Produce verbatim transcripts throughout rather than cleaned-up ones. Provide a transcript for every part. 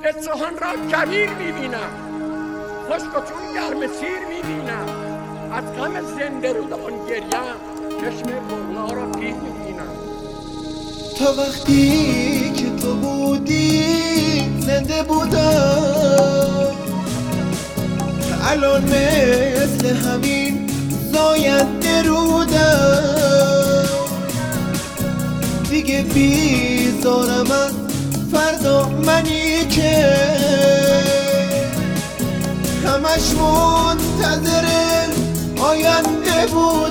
سوهان را کویر میبینم، خشک و چون گرم سیر میبینم، از غم زنده رودان گریم چشم بغلا را پیر میبینم. تا وقتی که تو بودی زنده بودم، الان مثل همین زاینده رودم. دیگه بیزارم از فردا منی که همش منتظر آینده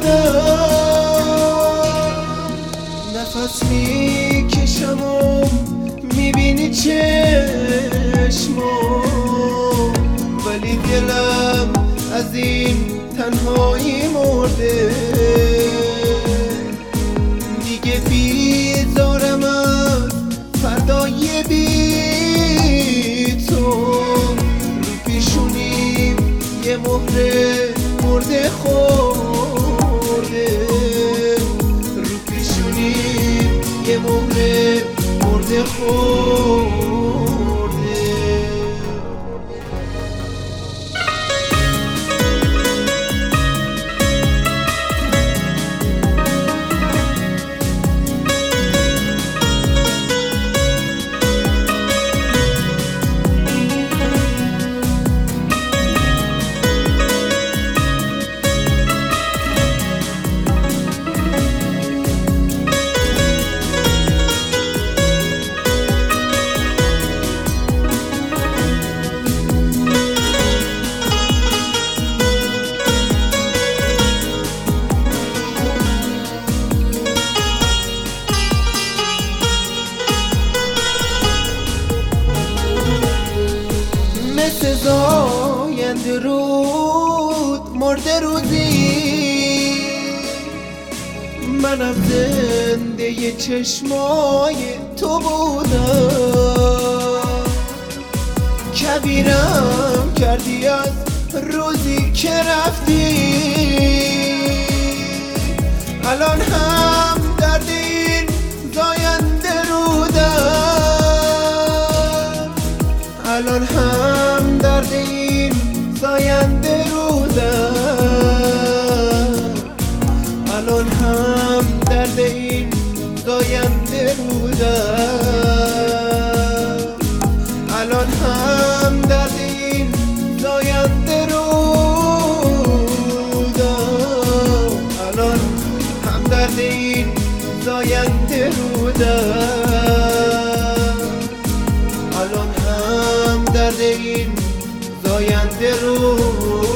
بودم. نفس میکشم و میبینی چشمام، ولی دلم از این تنهایی مرده. دیگه بیزارم از فردای بی تو، رو پیشونیم یه مهره مرده خورده، رو پیشونیم یه مهره مرده خورده. مثل زاینده رود مرده روزی، منم زنده ی چشمای تو بودم. کبیرم کردی از روزی که رفتی، الان هم درد این زاینده رودم، الان هم درد این زاینده رودم، الان هم درد این زاینده رودم، الان هم درد این زاینده رودم، الان هم درد این زاینده رودم، الان هم درد این زاینده رو